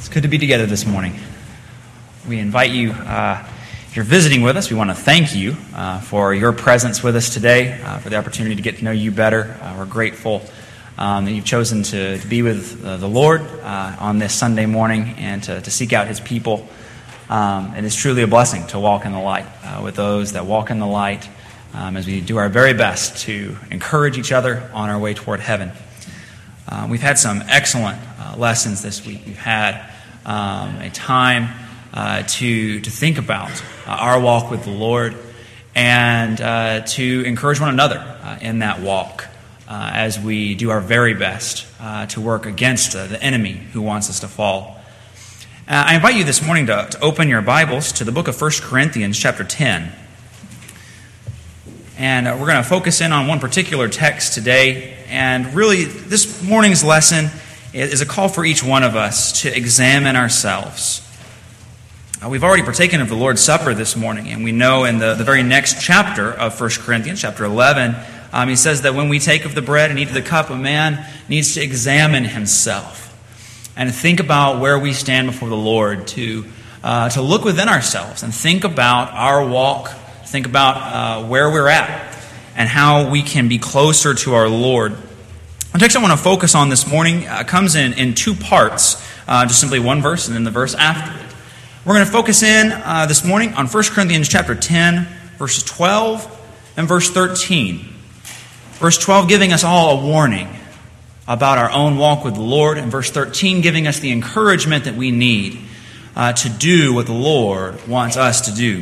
It's good to be together this morning. We invite you, if you're visiting with us, we want to thank you for your presence with us today, for the opportunity to get to know you better. We're grateful that you've chosen to be with the Lord on this Sunday morning and to seek out His people. It is truly a blessing to walk in the light with those that walk in the light as we do our very best to encourage each other on our way toward heaven. We've had some excellent lessons this week. We've had a time to think about our walk with the Lord and to encourage one another in that walk as we do our very best to work against the enemy who wants us to fall. I invite you this morning to open your Bibles to the book of 1 Corinthians chapter 10. And we're going to focus in on one particular text today. And really, this morning's lesson is a call for each one of us to examine ourselves. We've already partaken of the Lord's Supper this morning, and we know in the very next chapter of 1 Corinthians, chapter 11, he says that when we take of the bread and eat of the cup, a man needs to examine himself and think about where we stand before the Lord, to look within ourselves and think about our walk, think about where we're at and how we can be closer to our Lord. The text I want to focus on this morning comes in two parts, just simply one verse and then the verse after it. We're going to focus in this morning on 1 Corinthians chapter 10, verses 12 and verse 13. Verse 12 giving us all a warning about our own walk with the Lord, and verse 13 giving us the encouragement that we need to do what the Lord wants us to do.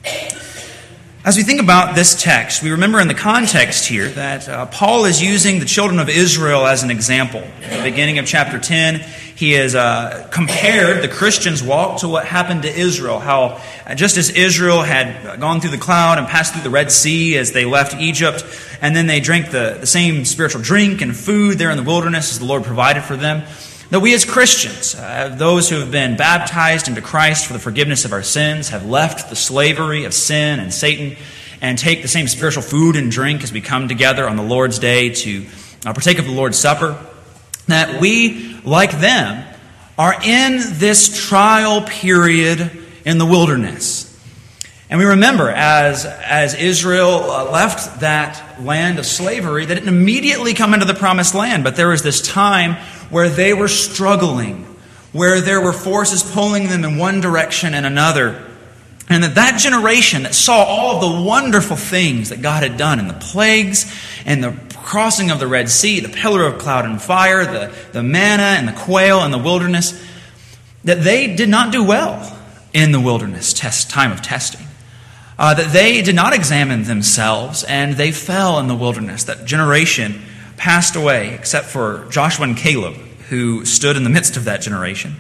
As we think about this text, we remember in the context here that Paul is using the children of Israel as an example. At the beginning of chapter 10, he has compared the Christians' walk to what happened to Israel. How just as Israel had gone through the cloud and passed through the Red Sea as they left Egypt, and then they drank the same spiritual drink and food there in the wilderness as the Lord provided for them, that we as Christians, those who have been baptized into Christ for the forgiveness of our sins, have left the slavery of sin and Satan and take the same spiritual food and drink as we come together on the Lord's Day to partake of the Lord's Supper, that we, like them, are in this trial period in the wilderness. And we remember as Israel left that land of slavery, that it didn't immediately come into the promised land, but there was this time where they were struggling, where there were forces pulling them in one direction and another. And that generation that saw all of the wonderful things that God had done in the plagues and the crossing of the Red Sea, the pillar of cloud and fire, the manna and the quail in the wilderness, that they did not do well in the wilderness time of testing. That they did not examine themselves and they fell in the wilderness. That generation passed away except for Joshua and Caleb, who stood in the midst of that generation.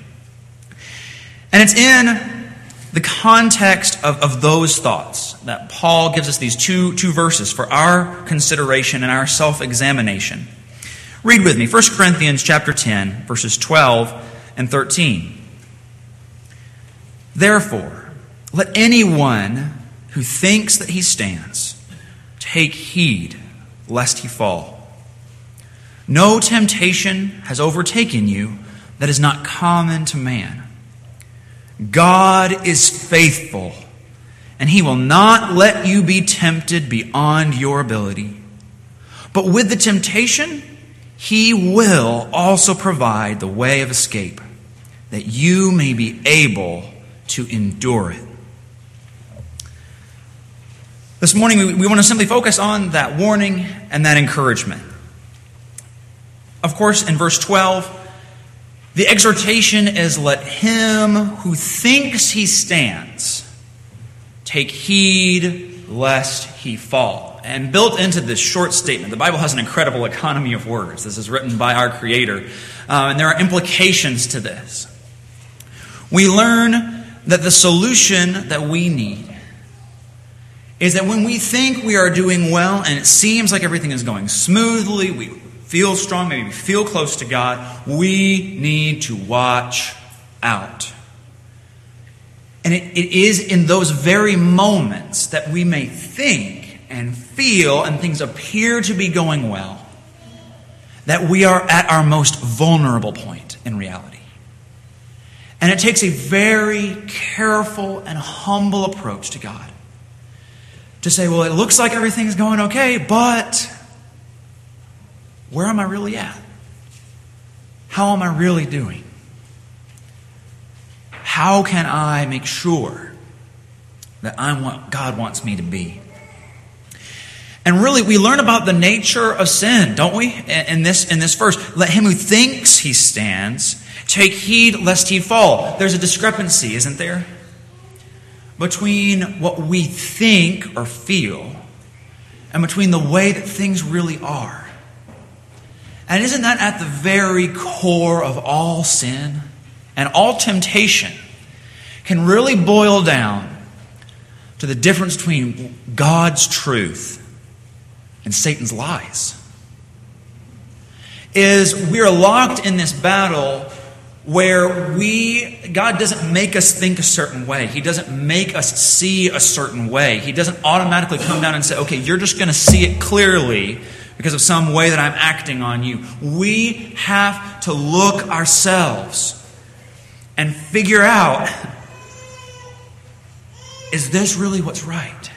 And it's in the context of those thoughts that Paul gives us these two verses for our consideration and our self-examination. Read with me, 1 Corinthians chapter 10, verses 12 and 13. Therefore, let anyone who thinks that he stands take heed lest he fall. No temptation has overtaken you that is not common to man. God is faithful, and He will not let you be tempted beyond your ability. But with the temptation, He will also provide the way of escape, that you may be able to endure it. This morning, we want to simply focus on that warning and that encouragement. Of course, in verse 12, the exhortation is, let him who thinks he stands take heed lest he fall. And built into this short statement, the Bible has an incredible economy of words. This is written by our Creator, and there are implications to this. We learn that the solution that we need is that when we think we are doing well and it seems like everything is going smoothly, we feel strong, maybe we feel close to God, we need to watch out. And it is in those very moments that we may think and feel and things appear to be going well, that we are at our most vulnerable point in reality. And it takes a very careful and humble approach to God. To say, well, it looks like everything's going okay, but where am I really at? How am I really doing? How can I make sure that I'm what God wants me to be? And really, we learn about the nature of sin, don't we? In this verse, let him who thinks he stands take heed lest he fall. There's a discrepancy, isn't there? Between what we think or feel and between the way that things really are. And isn't that at the very core of all sin and all temptation can really boil down to the difference between God's truth and Satan's lies? Is we are locked in this battle where God doesn't make us think a certain way. He doesn't make us see a certain way. He doesn't automatically come down and say, okay, you're just going to see it clearly because of some way that I'm acting on you. We have to look ourselves and figure out, is this really what's right?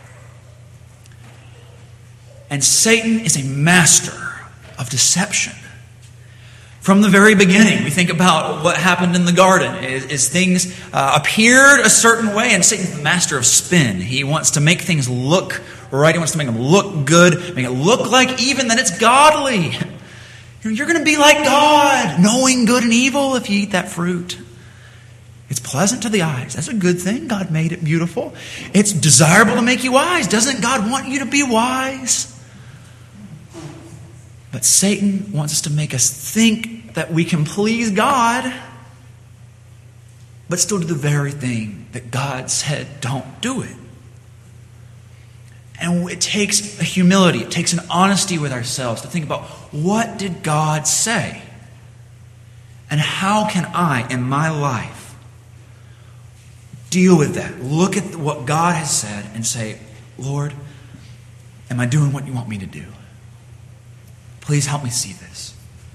And Satan is a master of deception. From the very beginning, we think about what happened in the garden. Is things appeared a certain way, and Satan's the master of spin. He wants to make things look right. He wants to make them look good, make it look like even that it's godly. You're going to be like God, knowing good and evil if you eat that fruit. It's pleasant to the eyes. That's a good thing. God made it beautiful. It's desirable to make you wise. Doesn't God want you to be wise? But Satan wants us to make us think that we can please God, but still do the very thing that God said, don't do it. And it takes a humility, it takes an honesty with ourselves to think about, what did God say? And how can I, in my life, deal with that? Look at what God has said and say, Lord, am I doing what you want me to do? Please help me see this.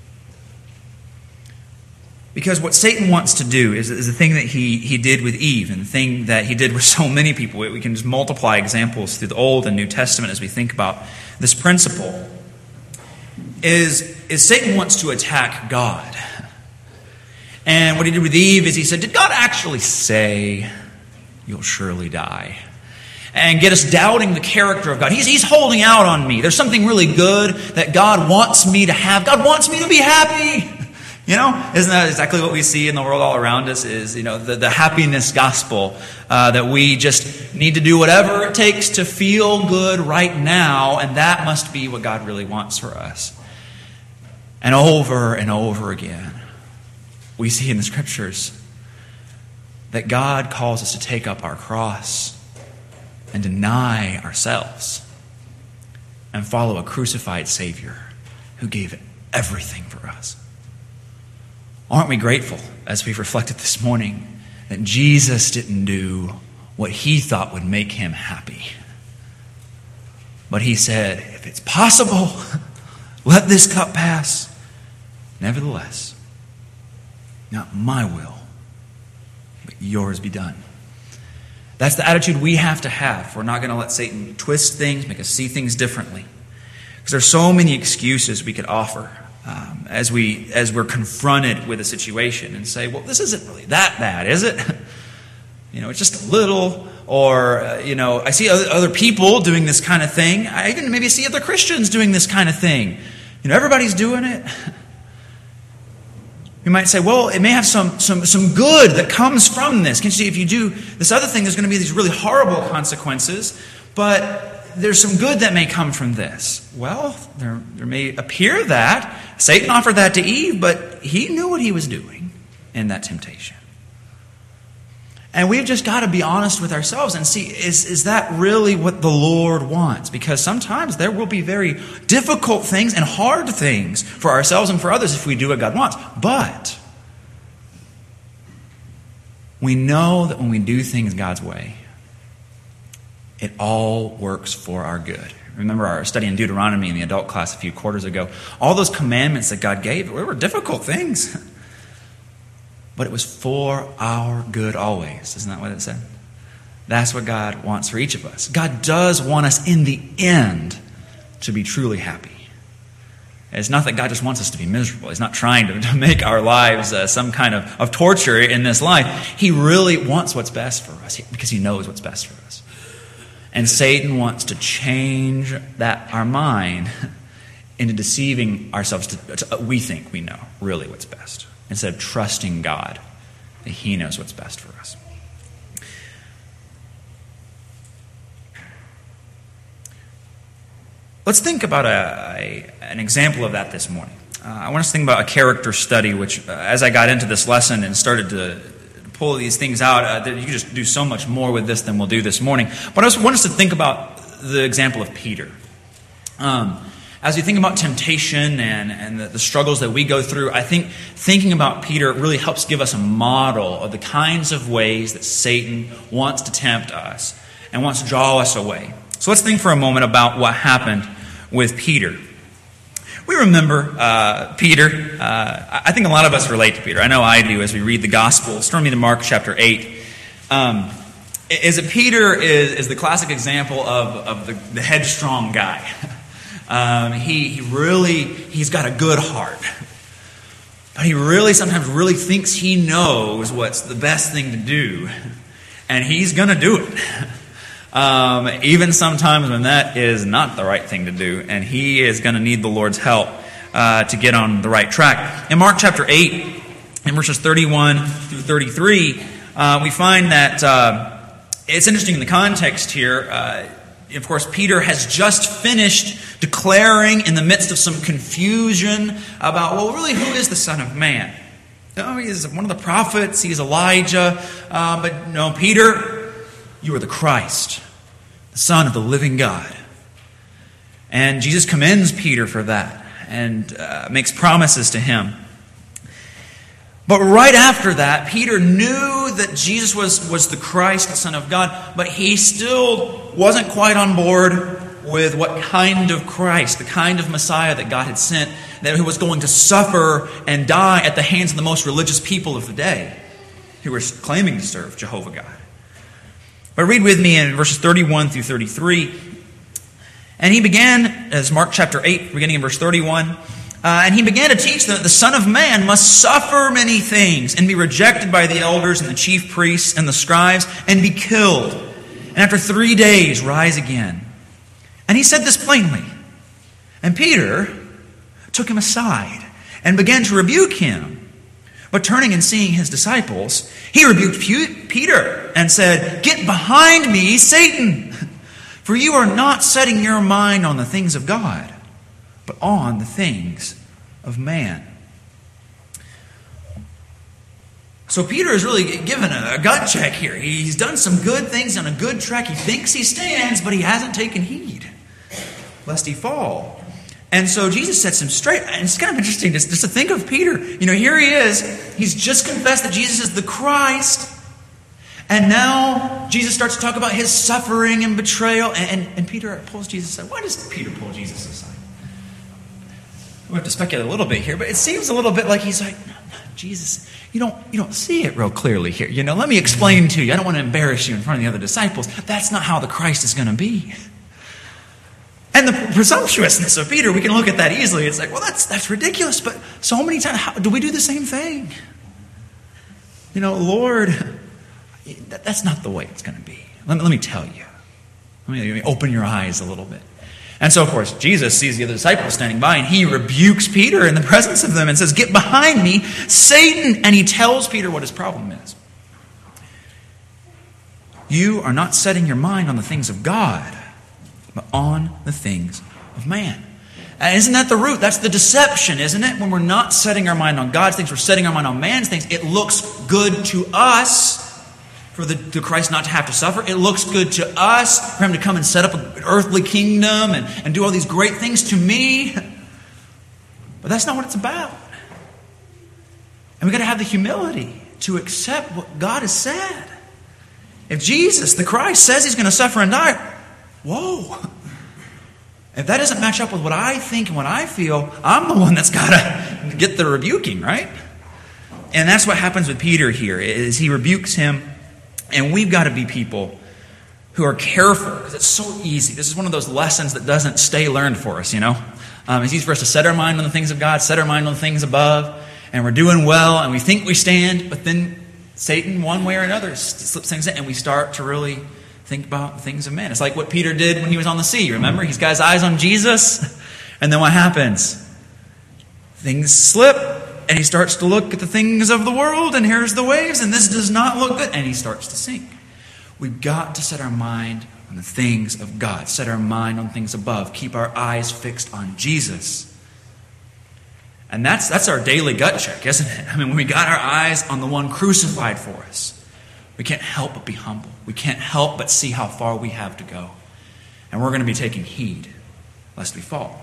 Because what Satan wants to do is the thing that he did with Eve, and the thing that he did with so many people. We can just multiply examples through the Old and New Testament as we think about this principle. Is Satan wants to attack God. And what he did with Eve is he said, did God actually say, you'll surely die? And get us doubting the character of God. He's holding out on me. There's something really good that God wants me to have. God wants me to be happy. You know, isn't that exactly what we see in the world all around us? Is, the happiness gospel that we just need to do whatever it takes to feel good right now, and that must be what God really wants for us. And over again, we see in the Scriptures that God calls us to take up our cross and deny ourselves and follow a crucified Savior who gave everything for us. Aren't we grateful, as we've reflected this morning, that Jesus didn't do what he thought would make him happy? But he said, if it's possible, let this cup pass. Nevertheless, not my will, but yours be done. That's the attitude we have to have. We're not going to let Satan twist things, make us see things differently. Because there's so many excuses we could offer as we're confronted with a situation and say, well, this isn't really that bad, is it? It's just a little. Or, I see other people doing this kind of thing. I even maybe see other Christians doing this kind of thing. Everybody's doing it. You might say, well, it may have some good that comes from this. Can't you see, if you do this other thing, there's going to be these really horrible consequences, but there's some good that may come from this. Well, there may appear that. Satan offered that to Eve, but he knew what he was doing in that temptation. And we've just got to be honest with ourselves and see, is that really what the Lord wants? Because sometimes there will be very difficult things and hard things for ourselves and for others if we do what God wants. But we know that when we do things God's way, it all works for our good. Remember our study in Deuteronomy in the adult class a few quarters ago. All those commandments that God gave were difficult things. but it was for our good always. Isn't that what it said? That's what God wants for each of us. God does want us in the end to be truly happy. It's not that God just wants us to be miserable. He's not trying to make our lives some kind of torture in this life. He really wants what's best for us because he knows what's best for us. And Satan wants to change our mind into deceiving ourselves. We think we know really what's best instead of trusting God that he knows what's best for us. Let's think about an example of that this morning. I want us to think about a character study, which as I got into this lesson and started to pull these things out, you can just do so much more with this than we'll do this morning. But I want us to think about the example of Peter. As we think about temptation and the struggles that we go through, I think thinking about Peter really helps give us a model of the kinds of ways that Satan wants to tempt us and wants to draw us away. So let's think for a moment about what happened with Peter. We remember Peter. I think a lot of us relate to Peter. I know I do as we read the Gospels. Turn me to Mark chapter 8. Peter is the classic example of the headstrong guy. He's got a good heart. But he sometimes really thinks he knows what's the best thing to do. And he's going to do it. Even sometimes when that is not the right thing to do, and he is going to need the Lord's help to get on the right track. In Mark chapter 8, in verses 31 through 33, we find that it's interesting in the context here. Of course, Peter has just finished declaring in the midst of some confusion about, well, really, who is the Son of Man? No, he is one of the prophets. He's Elijah. But no, Peter, you are the Christ, the Son of the living God. And Jesus commends Peter for that and makes promises to him. But right after that, Peter knew that Jesus was the Christ, the Son of God, but he still wasn't quite on board with what kind of Christ, the kind of Messiah that God had sent, that he was going to suffer and die at the hands of the most religious people of the day who were claiming to serve Jehovah God. But read with me in verses 31 through 33. And he began, as Mark chapter 8, beginning in verse 31, and he began to teach them that the Son of Man must suffer many things and be rejected by the elders and the chief priests and the scribes and be killed, and after 3 days rise again. And he said this plainly. And Peter took him aside and began to rebuke him. But turning and seeing his disciples, he rebuked Peter and said, "Get behind me, Satan, for you are not setting your mind on the things of God, but on the things of man." So Peter is really given a gut check here. He's done some good things on a good track. He thinks he stands, but he hasn't taken heed, lest he fall. And so Jesus sets him straight. And it's kind of interesting just to think of Peter. You know, here he is. He's just confessed that Jesus is the Christ. And now Jesus starts to talk about his suffering and betrayal. And Peter pulls Jesus aside. Why does Peter pull Jesus aside? We have to speculate a little bit here, but it seems a little bit like he's like, no, Jesus, you don't see it real clearly here. You know, let me explain to you. I don't want to embarrass you in front of the other disciples. That's not how the Christ is going to be. And the presumptuousness of Peter, we can look at that easily. It's like, well, that's ridiculous. But so many times, do we do the same thing? You know, Lord, that's not the way it's going to be. Let me tell you. Let me open your eyes a little bit. And so, of course, Jesus sees the other disciples standing by, and he rebukes Peter in the presence of them and says, "Get behind me, Satan." And he tells Peter what his problem is. You are not setting your mind on the things of God, but on the things of man. And isn't that the root? That's the deception, isn't it? When we're not setting our mind on God's things, we're setting our mind on man's things. It looks good to us for the Christ not to have to suffer. It looks good to us for him to come and set up an earthly kingdom and do all these great things to me. But that's not what it's about. And we've got to have the humility to accept what God has said. If Jesus, the Christ, says he's going to suffer and die, whoa. If that doesn't match up with what I think and what I feel, I'm the one that's got to get the rebuking, right? And that's what happens with Peter here, is he rebukes him. And we've got to be people who are careful, because it's so easy. This is one of those lessons that doesn't stay learned for us, It's easy for us to set our mind on the things of God, set our mind on the things above, and we're doing well, and we think we stand, but then Satan, one way or another, slips things in, and we start to really think about the things of men. It's like what Peter did when he was on the sea. Remember? He's got his eyes on Jesus, and then what happens? Things slip, and he starts to look at the things of the world, and here's the waves, and this does not look good, and he starts to sink. We've got to set our mind on the things of God, set our mind on things above, keep our eyes fixed on Jesus. And that's our daily gut check, isn't it? I mean, when we got our eyes on the one crucified for us, we can't help but be humble. We can't help but see how far we have to go. And we're going to be taking heed lest we fall.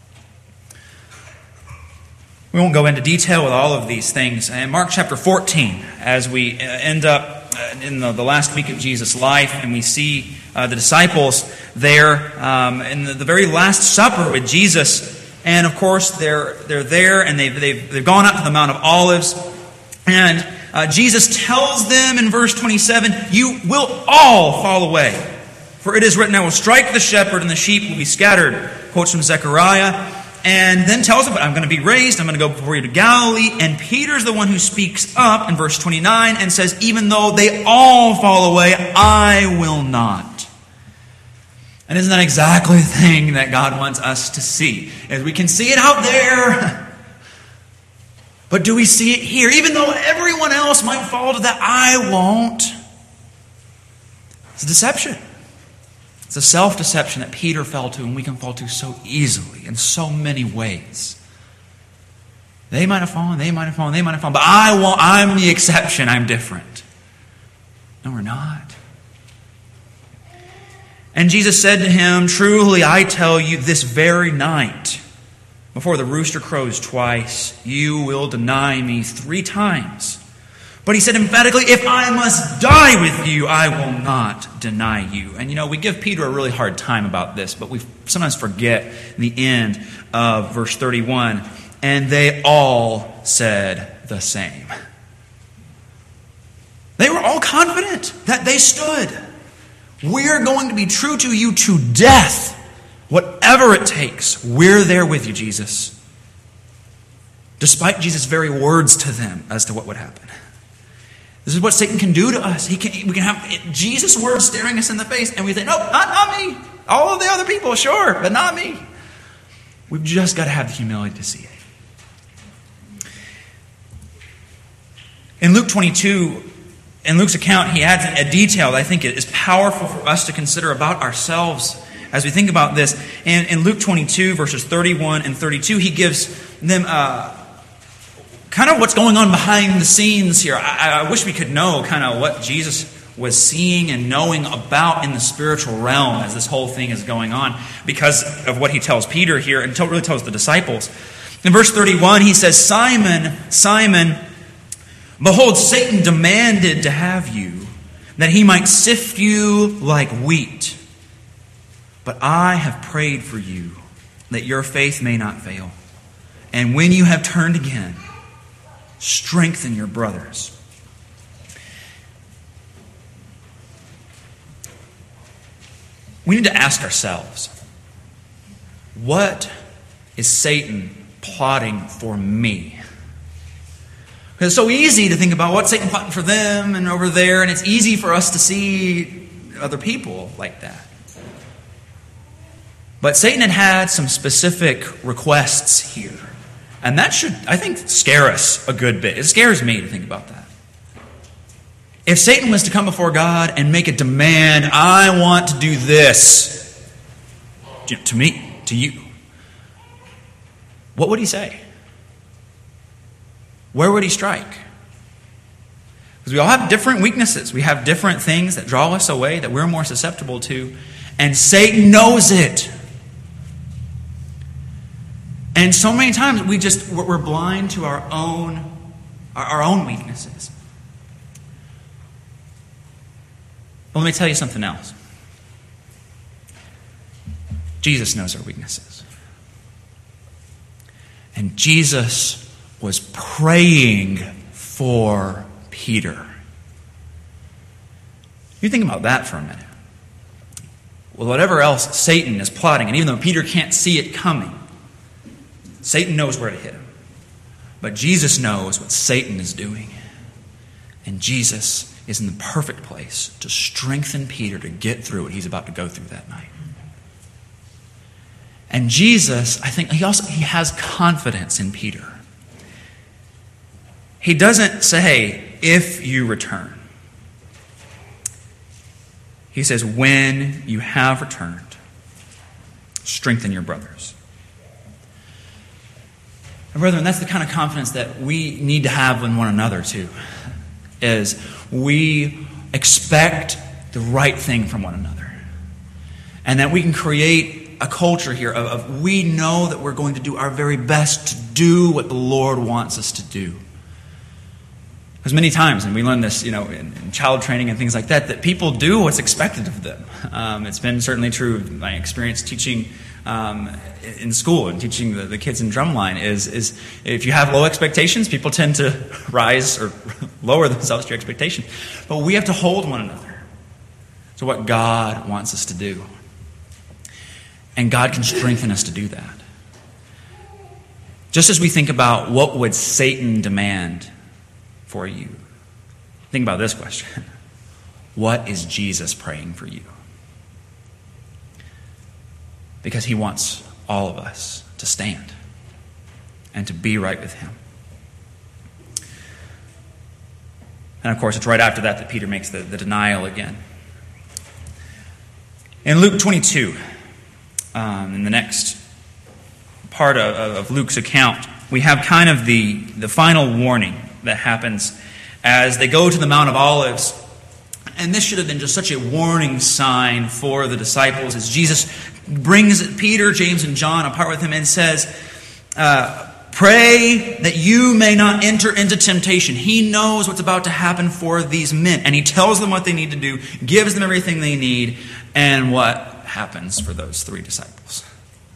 We won't go into detail with all of these things. In Mark chapter 14, as we end up in the last week of Jesus' life, and we see the disciples there in the very Last Supper with Jesus. And of course, they're there, and they've gone up to the Mount of Olives. And Jesus tells them in verse 27, "You will all fall away. For it is written, I will strike the shepherd, and the sheep will be scattered." Quotes from Zechariah. And then tells them, "But I'm going to be raised. I'm going to go before you to Galilee." And Peter's the one who speaks up in verse 29 and says, "Even though they all fall away, I will not." And isn't that exactly the thing that God wants us to see? As we can see it out there, but do we see it here? Even though everyone else might fall to that, I won't. It's a deception. It's a self-deception that Peter fell to, and we can fall to so easily in so many ways. They might have fallen, but I won't. I'm the exception. I'm different. No, we're not. And Jesus said to him, "Truly I tell you, this very night, before the rooster crows twice, you will deny me 3 times. But he said emphatically, "If I must die with you, I will not deny you." And we give Peter a really hard time about this, but we sometimes forget the end of verse 31. And they all said the same. They were all confident that they stood. We're going to be true to you to death. Whatever it takes, we're there with you, Jesus. Despite Jesus' very words to them as to what would happen. This is what Satan can do to us. We can have Jesus' words staring us in the face, and we say, "Nope, not me. All of the other people, sure, but not me." We've just got to have the humility to see it. In Luke 22, in Luke's account, he adds a detail that I think is powerful for us to consider about ourselves as we think about this. And in Luke 22, verses 31 and 32, he gives them kind of what's going on behind the scenes here. I wish we could know kind of what Jesus was seeing and knowing about in the spiritual realm as this whole thing is going on, because of what he tells Peter here and really tells the disciples. In verse 31, he says, "Simon, Simon, behold, Satan demanded to have you, that he might sift you like wheat. But I have prayed for you, that your faith may not fail. And when you have turned again, strengthen your brothers." We need to ask ourselves, what is Satan plotting for me? Because it's so easy to think about what's Satan plotting for them and over there, and it's easy for us to see other people like that. But Satan had some specific requests here. And that should, I think, scare us a good bit. It scares me to think about that. If Satan was to come before God and make a demand, "I want to do this," to me, to you, what would he say? Where would he strike? Because we all have different weaknesses. We have different things that draw us away, that we're more susceptible to. And Satan knows it. And so many times we're blind to our own weaknesses. But let me tell you something else. Jesus knows our weaknesses. And Jesus was praying for Peter. You think about that for a minute. Well, whatever else Satan is plotting, and even though Peter can't see it coming, Satan knows where to hit him. But Jesus knows what Satan is doing. And Jesus is in the perfect place to strengthen Peter to get through what he's about to go through that night. And Jesus, I think, he has confidence in Peter. He doesn't say, if you return. He says, when you have returned, strengthen your brothers. And brethren, that's the kind of confidence that we need to have in one another too. Is we expect the right thing from one another. And that we can create a culture here of we know that we're going to do our very best to do what the Lord wants us to do. Because many times, and we learn this, in child training and things like that, that people do what's expected of them. It's been certainly true of my experience teaching in school and teaching the kids in drumline is if you have low expectations, people tend to rise or lower themselves to your expectation. But we have to hold one another to what God wants us to do. And God can strengthen us to do that. Just as we think about what would Satan demand for you, think about this question. What is Jesus praying for you? Because he wants all of us to stand and to be right with him. And of course, it's right after that Peter makes the denial again. In Luke 22, in the next part of Luke's account, we have kind of the final warning that happens as they go to the Mount of Olives. And this should have been just such a warning sign for the disciples as Jesus brings Peter, James, and John apart with him and says, pray that you may not enter into temptation. He knows what's about to happen for these men. And he tells them what they need to do, gives them everything they need. And what happens for those 3 disciples?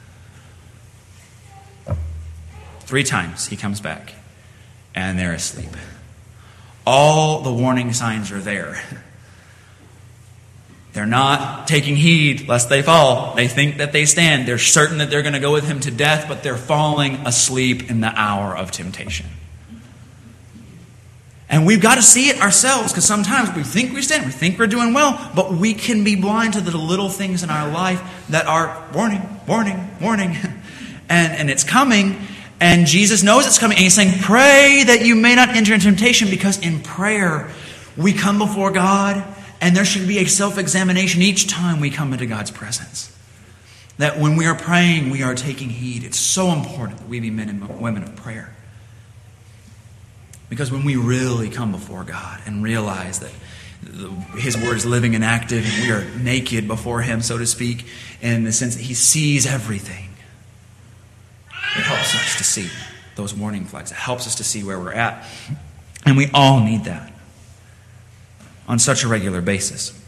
3 times he comes back and they're asleep. All the warning signs are there. They're not taking heed lest they fall. They think that they stand. They're certain that they're going to go with him to death, but they're falling asleep in the hour of temptation. And we've got to see it ourselves, because sometimes we think we stand, we think we're doing well, but we can be blind to the little things in our life that are warning, warning, warning. And it's coming, and Jesus knows it's coming, and he's saying, pray that you may not enter into temptation, because in prayer we come before God. And there should be a self-examination each time we come into God's presence. That when we are praying, we are taking heed. It's so important that we be men and women of prayer. Because when we really come before God and realize that his word is living and active, and we are naked before him, so to speak, in the sense that he sees everything, it helps us to see those warning flags. It helps us to see where we're at. And we all need that on such a regular basis.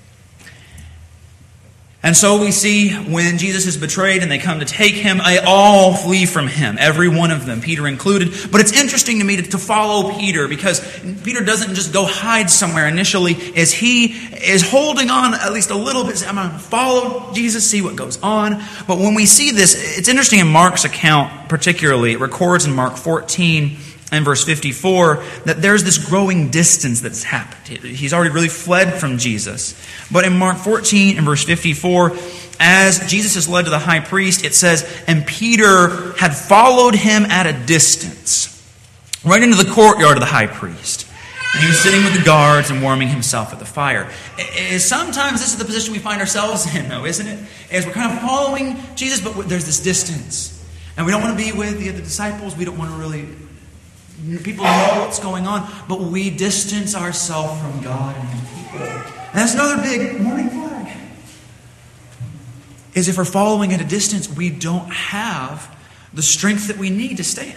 And so we see when Jesus is betrayed and they come to take him, they all flee from him, every one of them, Peter included. But it's interesting to me to follow Peter, because Peter doesn't just go hide somewhere initially, as he is holding on at least a little bit. I'm going to follow Jesus, see what goes on. But when we see this, it's interesting in Mark's account particularly. It records in Mark 14 and verse 54, that there's this growing distance that's happened. He's already really fled from Jesus. But in Mark 14 and verse 54, as Jesus is led to the high priest, it says, and Peter had followed him at a distance, right into the courtyard of the high priest. And he was sitting with the guards and warming himself at the fire. Sometimes this is the position we find ourselves in, though, isn't it? As we're kind of following Jesus, but there's this distance. And we don't want to be with the other disciples. We don't want to really... people know what's going on, but we distance ourselves from God and people. And that's another big warning flag. Is if we're following at a distance, we don't have the strength that we need to stand.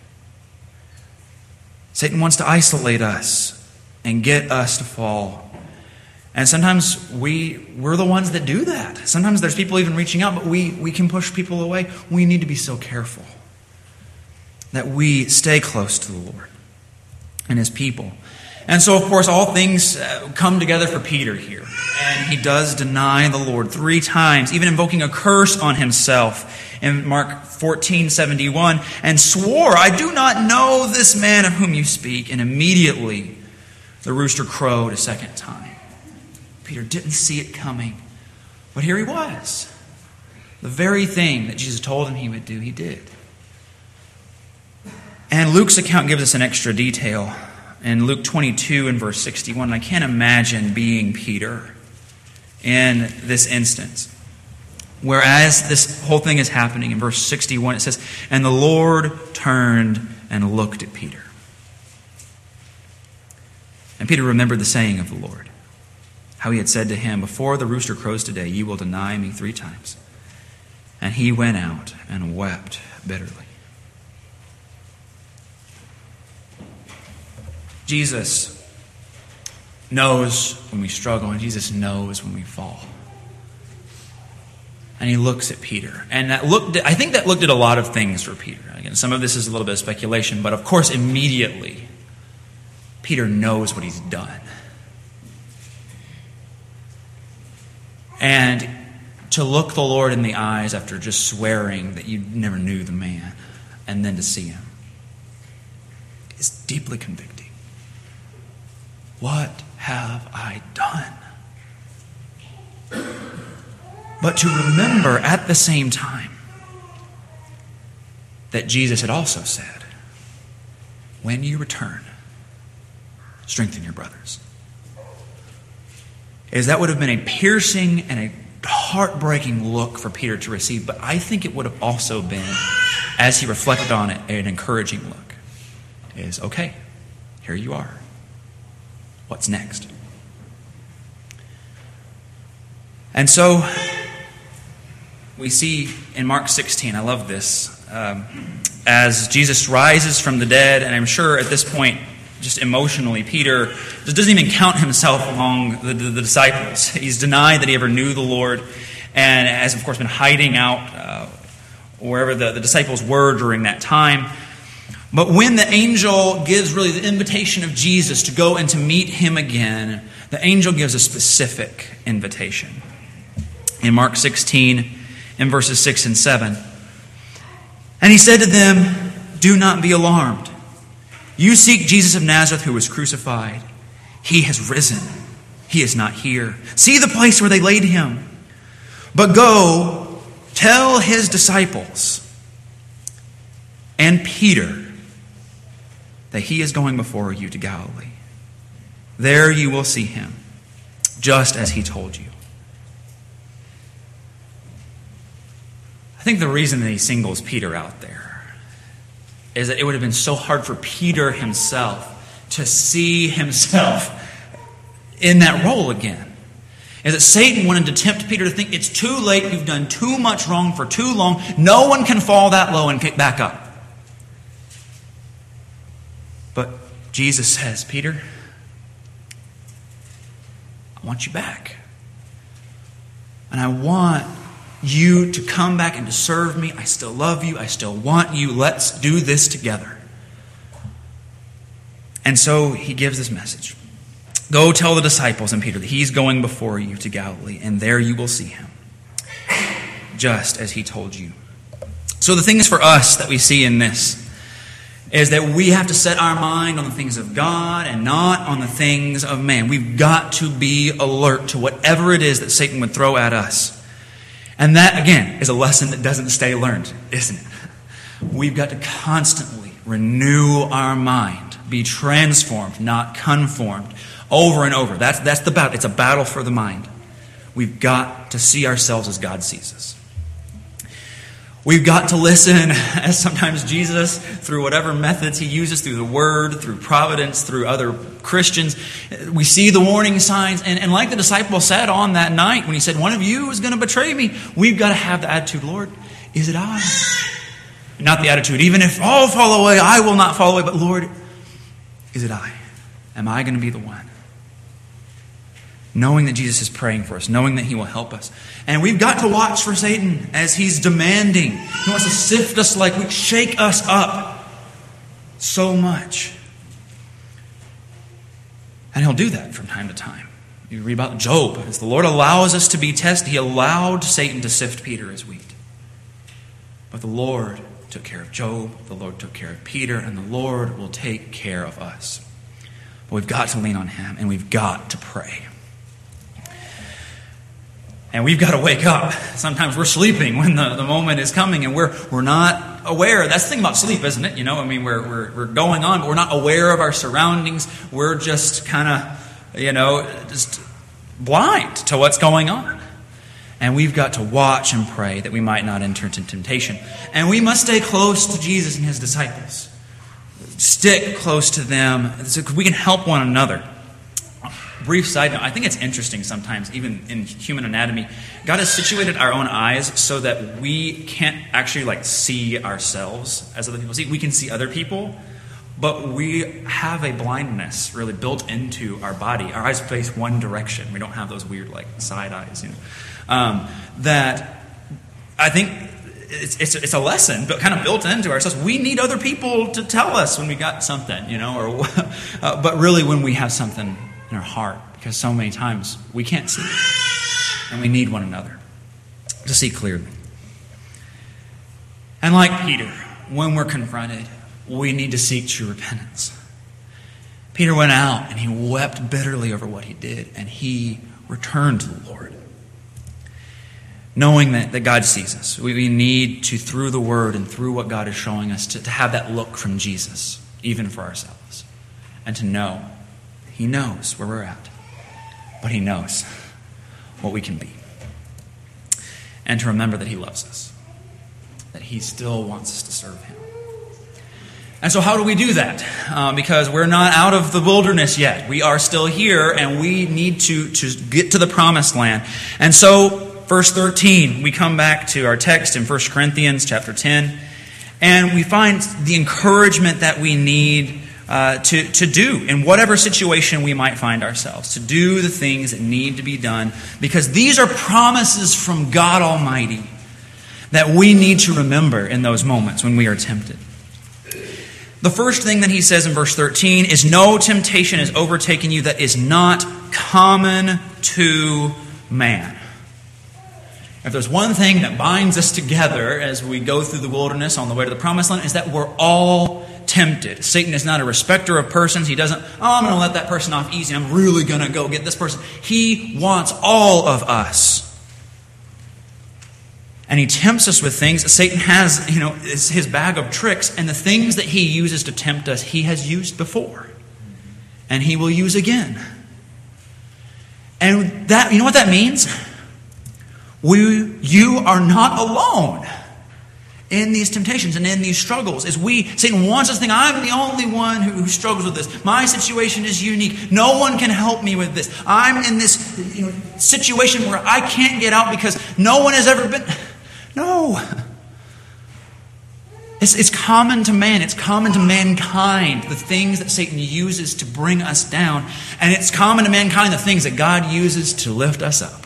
Satan wants to isolate us and get us to fall. And sometimes we're the ones that do that. Sometimes there's people even reaching out, but we can push people away. We need to be so careful that we stay close to the Lord. and his people. And so, of course, all things come together for Peter here. And he does deny the Lord 3 times, even invoking a curse on himself in Mark 14:71, and swore, "I do not know this man of whom you speak." And immediately the rooster crowed a second time. Peter didn't see it coming, but here he was. The very thing that Jesus told him he would do, he did. And Luke's account gives us an extra detail. In Luke 22 and verse 61, I can't imagine being Peter in this instance. Whereas this whole thing is happening, in verse 61 it says, "And the Lord turned and looked at Peter." And Peter remembered the saying of the Lord, how he had said to him, "Before the rooster crows today, you will deny me 3 times. And he went out and wept bitterly. Jesus knows when we struggle, and Jesus knows when we fall. And he looks at Peter. And I think that looked at a lot of things for Peter. Again, some of this is a little bit of speculation, but of course, immediately, Peter knows what he's done. And to look the Lord in the eyes after just swearing that you never knew the man, and then to see him, is deeply convicting. What have I done? But to remember at the same time that Jesus had also said, "When you return, strengthen your brothers." That would have been a piercing and a heartbreaking look for Peter to receive, but I think it would have also been, as he reflected on it, an encouraging look. Okay, here you are. What's next? And so we see in Mark 16, I love this, as Jesus rises from the dead, and I'm sure at this point, just emotionally, Peter just doesn't even count himself among the disciples. He's denied that he ever knew the Lord, and has, of course, been hiding out wherever the disciples were during that time. But when the angel gives really the invitation of Jesus to go and to meet him again, the angel gives a specific invitation. In Mark 16, in verses 6 and 7, "And he said to them, 'Do not be alarmed. You seek Jesus of Nazareth who was crucified. He has risen. He is not here. See the place where they laid him. But go, tell his disciples and Peter that he is going before you to Galilee. There you will see him, just as he told you.'" I think the reason that he singles Peter out there is that it would have been so hard for Peter himself to see himself in that role again. Is that Satan wanted to tempt Peter to think, it's too late, you've done too much wrong for too long, no one can fall that low and pick back up. But Jesus says, "Peter, I want you back. And I want you to come back and to serve me. I still love you. I still want you. Let's do this together." And so he gives this message. "Go tell the disciples and Peter that he's going before you to Galilee, and there you will see him, just as he told you." So the things for us that we see in this is that we have to set our mind on the things of God and not on the things of man. We've got to be alert to whatever it is that Satan would throw at us. And that, again, is a lesson that doesn't stay learned, isn't it? We've got to constantly renew our mind, be transformed, not conformed, over and over. That's the battle. It's a battle for the mind. We've got to see ourselves as God sees us. We've got to listen, as sometimes Jesus, through whatever methods he uses, through the Word, through providence, through other Christians, we see the warning signs. And like the disciple said on that night when he said, "One of you is going to betray me," we've got to have the attitude, "Lord, is it I?" Not the attitude, "Even if all fall away, I will not fall away." But Lord, is it I? Am I going to be the one? Knowing that Jesus is praying for us, knowing that he will help us. And we've got to watch for Satan as he's demanding. He wants to sift us like wheat, shake us up so much. And he'll do that from time to time. You read about Job. As the Lord allows us to be tested, he allowed Satan to sift Peter as wheat. But the Lord took care of Job, the Lord took care of Peter, and the Lord will take care of us. But we've got to lean on him, and we've got to pray. And we've got to wake up. Sometimes we're sleeping when the moment is coming, and we're not aware. That's the thing about sleep, isn't it? We're going on, but we're not aware of our surroundings. We're just kind of, just blind to what's going on. And we've got to watch and pray that we might not enter into temptation. And we must stay close to Jesus and his disciples. Stick close to them so we can help one another. Brief side note, I think it's interesting sometimes, even in human anatomy, God has situated our own eyes so that we can't actually see ourselves as other people see. We can see other people, but we have a blindness really built into our body. Our eyes face one direction. We don't have those weird side eyes, that I think it's a lesson, but kind of built into ourselves. We need other people to tell us when we got something, but really when we have something in our heart, because so many times we can't see it, and we need one another to see clearly. And like Peter, when we're confronted, we need to seek true repentance. Peter went out and he wept bitterly over what he did, and he returned to the Lord, knowing that God sees us. We need to, through the Word and through what God is showing us, to have that look from Jesus, even for ourselves, and to know he knows where we're at, but he knows what we can be. And to remember that he loves us, that he still wants us to serve him. And so how do we do that? Because we're not out of the wilderness yet. We are still here, and we need to get to the promised land. And so, verse 13, we come back to our text in 1 Corinthians chapter 10, and we find the encouragement that we need to do in whatever situation we might find ourselves, to do the things that need to be done, because these are promises from God Almighty that we need to remember in those moments when we are tempted. The first thing that he says in verse 13 is, no temptation has overtaken you that is not common to man. If there's one thing that binds us together as we go through the wilderness on the way to the promised land, is that we're all tempted. Satan is not a respecter of persons. He doesn't, I'm going to let that person off easy. I'm really going to go get this person. He wants all of us. And he tempts us with things. Satan has, his bag of tricks, and the things that he uses to tempt us, he has used before. And he will use again. And that, you know what that means? You are not alone in these temptations and in these struggles. Satan wants us to think, I'm the only one who struggles with this. My situation is unique. No one can help me with this. I'm in this situation where I can't get out because no one has ever been. No. It's common to man. It's common to mankind, the things that Satan uses to bring us down. And it's common to mankind, the things that God uses to lift us up.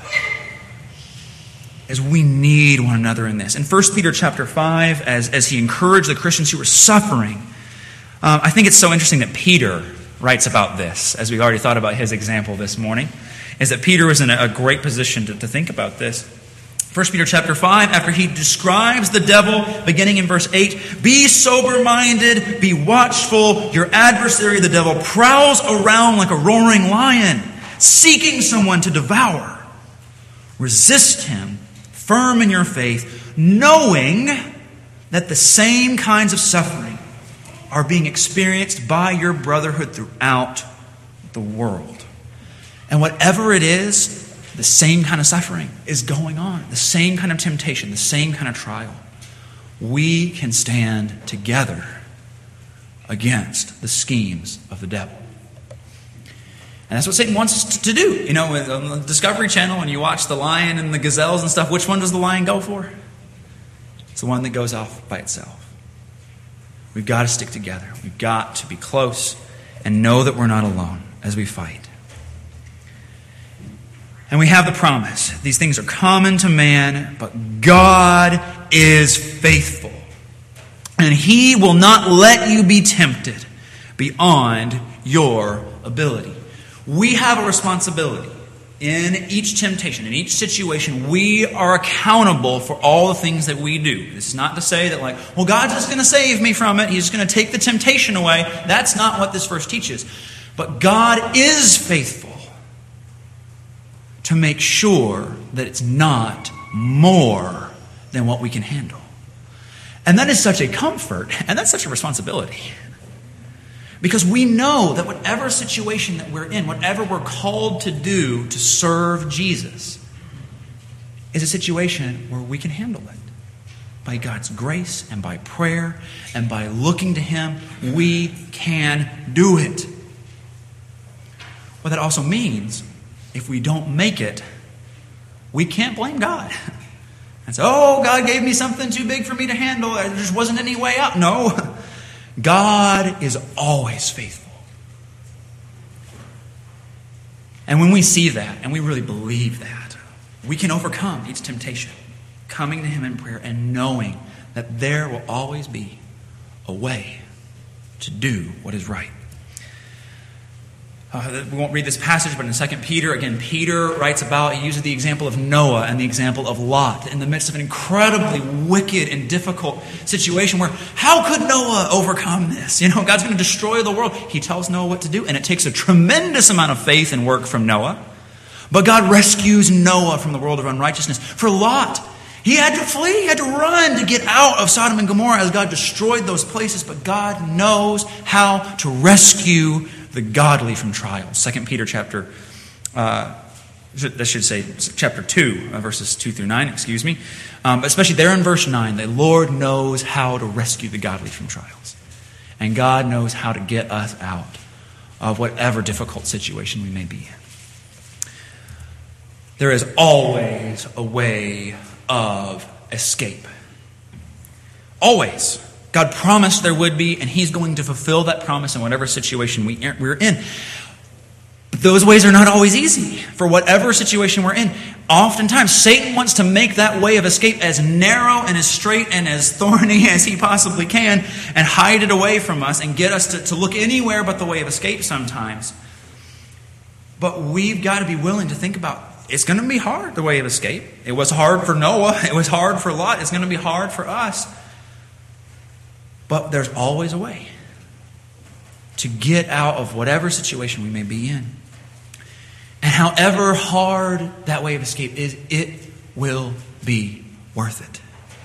As we need one another in this. In 1 Peter chapter 5, as he encouraged the Christians who were suffering, I think it's so interesting that Peter writes about this, as we've already thought about his example this morning, is that Peter was in a great position to think about this. 1 Peter chapter 5, after he describes the devil, beginning in verse 8, be sober-minded, be watchful. Your adversary, the devil, prowls around like a roaring lion, seeking someone to devour. Resist him, firm in your faith, knowing that the same kinds of suffering are being experienced by your brotherhood throughout the world. And whatever it is, the same kind of suffering is going on. The same kind of temptation, the same kind of trial. We can stand together against the schemes of the devil. And that's what Satan wants us to do. On the Discovery Channel, when you watch the lion and the gazelles and stuff, which one does the lion go for? It's the one that goes off by itself. We've got to stick together. We've got to be close and know that we're not alone as we fight. And we have the promise. These things are common to man, but God is faithful. And he will not let you be tempted beyond your ability. We have a responsibility in each temptation, in each situation. We are accountable for all the things that we do. This is not to say that well, God's just going to save me from it. He's just going to take the temptation away. That's not what this verse teaches. But God is faithful to make sure that it's not more than what we can handle. And that is such a comfort, and that's such a responsibility. Because we know that whatever situation that we're in, whatever we're called to do to serve Jesus, is a situation where we can handle it. By God's grace and by prayer and by looking to Him, we can do it. What that also means, if we don't make it, we can't blame God. And say, oh, God gave me something too big for me to handle. There just wasn't any way out. No. God is always faithful. And when we see that, and we really believe that, we can overcome each temptation, coming to Him in prayer and knowing that there will always be a way to do what is right. We won't read this passage, but in 2 Peter, again, Peter writes about, he uses the example of Noah and the example of Lot in the midst of an incredibly wicked and difficult situation where how could Noah overcome this? God's going to destroy the world. He tells Noah what to do, and it takes a tremendous amount of faith and work from Noah. But God rescues Noah from the world of unrighteousness. For Lot, he had to flee, he had to run to get out of Sodom and Gomorrah as God destroyed those places. But God knows how to rescue the godly from trials. 2 Peter chapter 2, verses 2 through 9, but especially there in verse 9, the Lord knows how to rescue the godly from trials. And God knows how to get us out of whatever difficult situation we may be in. There is always a way of escape. Always. God promised there would be, and He's going to fulfill that promise in whatever situation we're in. But those ways are not always easy for whatever situation we're in. Oftentimes, Satan wants to make that way of escape as narrow and as straight and as thorny as he possibly can and hide it away from us and get us to look anywhere but the way of escape sometimes. But we've got to be willing to think about, it's going to be hard, the way of escape. It was hard for Noah. It was hard for Lot. It's going to be hard for us. But there's always a way to get out of whatever situation we may be in. And however hard that way of escape is, it will be worth it.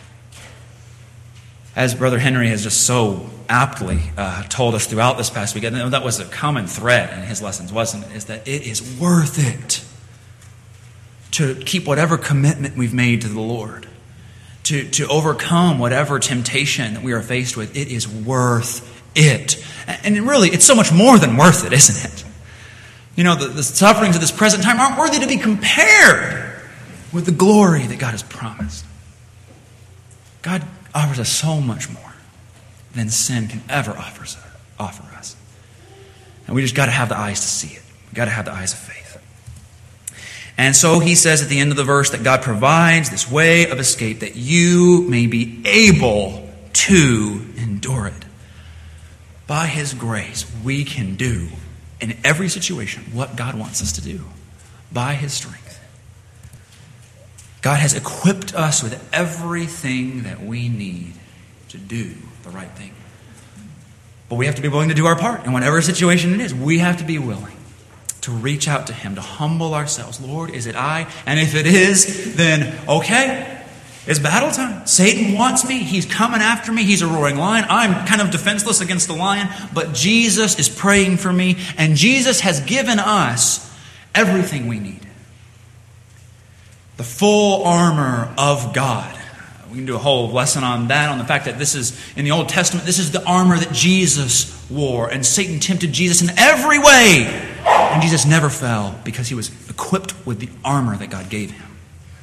As Brother Henry has just so aptly told us throughout this past week, and that was a common thread in his lessons, wasn't it? Is that it is worth it to keep whatever commitment we've made to the Lord. To overcome whatever temptation that we are faced with. It is worth it. And really, it's so much more than worth it, isn't it? The sufferings of this present time aren't worthy to be compared with the glory that God has promised. God offers us so much more than sin can ever offer us. And we just got to have the eyes to see it. We've got to have the eyes of faith. And so he says at the end of the verse that God provides this way of escape that you may be able to endure it. By His grace, we can do in every situation what God wants us to do. By His strength. God has equipped us with everything that we need to do the right thing. But we have to be willing to do our part. In whatever situation it is, we have to be willing to reach out to Him, to humble ourselves. Lord, is it I? And if it is, then okay, it's battle time. Satan wants me. He's coming after me. He's a roaring lion. I'm kind of defenseless against the lion, but Jesus is praying for me, and Jesus has given us everything we need. The full armor of God. We can do a whole lesson on that, on the fact that this is, in the Old Testament, this is the armor that Jesus wore. And Satan tempted Jesus in every way. And Jesus never fell because He was equipped with the armor that God gave Him.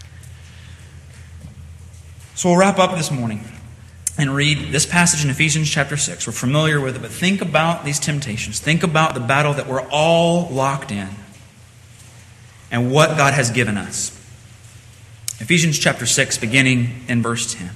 So we'll wrap up this morning and read this passage in Ephesians chapter 6. We're familiar with it, but think about these temptations. Think about the battle that we're all locked in and what God has given us. Ephesians chapter 6, beginning in verse 10.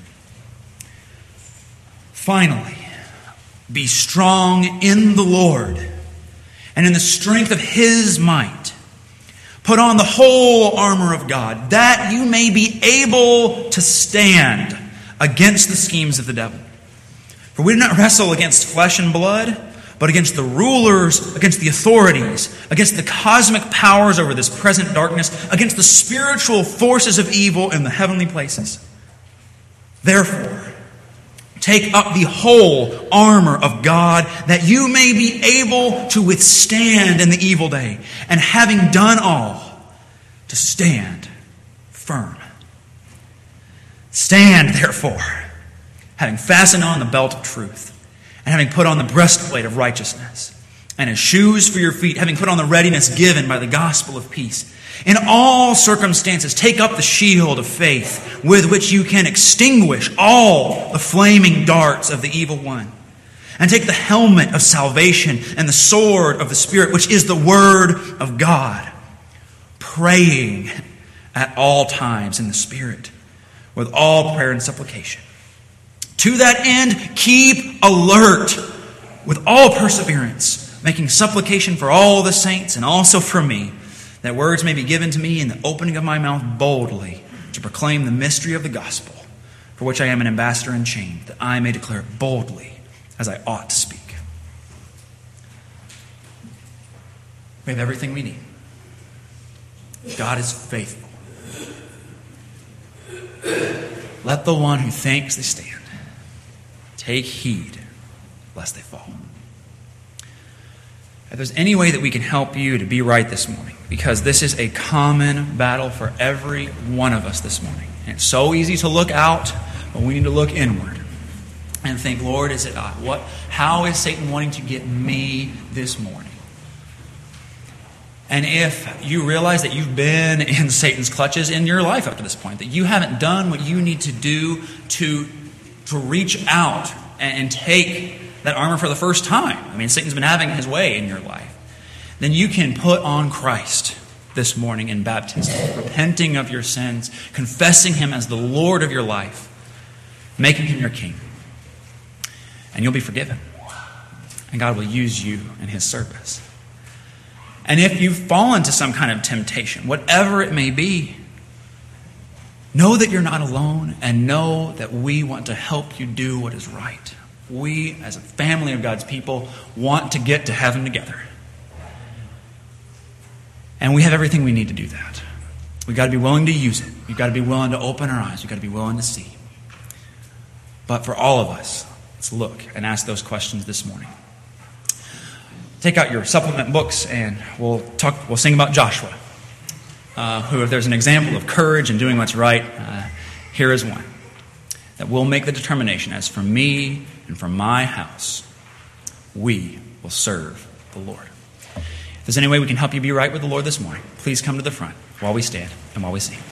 Finally, be strong in the Lord and in the strength of his might, put on the whole armor of God, that you may be able to stand against the schemes of the devil. For we do not wrestle against flesh and blood, but against the rulers, against the authorities, against the cosmic powers over this present darkness, against the spiritual forces of evil in the heavenly places. Therefore, take up the whole armor of God, that you may be able to withstand in the evil day, and having done all, to stand firm. Stand, therefore, having fastened on the belt of truth, and having put on the breastplate of righteousness, and as shoes for your feet, having put on the readiness given by the gospel of peace. In all circumstances, take up the shield of faith, with which you can extinguish all the flaming darts of the evil one. And take the helmet of salvation and the sword of the Spirit, which is the word of God, praying at all times in the Spirit, with all prayer and supplication. To that end, keep alert with all perseverance, making supplication for all the saints and also for me, that words may be given to me in the opening of my mouth boldly to proclaim the mystery of the gospel, for which I am an ambassador in chains, that I may declare it boldly as I ought to speak. We have everything we need. God is faithful. Let the one who thinks they stand take heed lest they fall. If there's any way that we can help you to be right this morning, because this is a common battle for every one of us this morning. And it's so easy to look out, but we need to look inward and think, Lord, is it I? How is Satan wanting to get me this morning? And if you realize that you've been in Satan's clutches in your life up to this point, that you haven't done what you need to do to reach out and take that armor for the first time. I mean, Satan's been having his way in your life. Then you can put on Christ this morning in baptism, repenting of your sins, confessing him as the Lord of your life, making him your king. And you'll be forgiven. And God will use you in his service. And if you've fallen to some kind of temptation, whatever it may be, know that you're not alone, and know that we want to help you do what is right. We, as a family of God's people, want to get to heaven together. And we have everything we need to do that. We've got to be willing to use it. We've got to be willing to open our eyes. We've got to be willing to see. But for all of us, let's look and ask those questions this morning. Take out your supplement books and we'll sing about Joshua, who, if there's an example of courage and doing what's right, here is one. That we'll make the determination, as for me and for my house, we will serve the Lord. If there's any way we can help you be right with the Lord this morning, please come to the front while we stand and while we sing.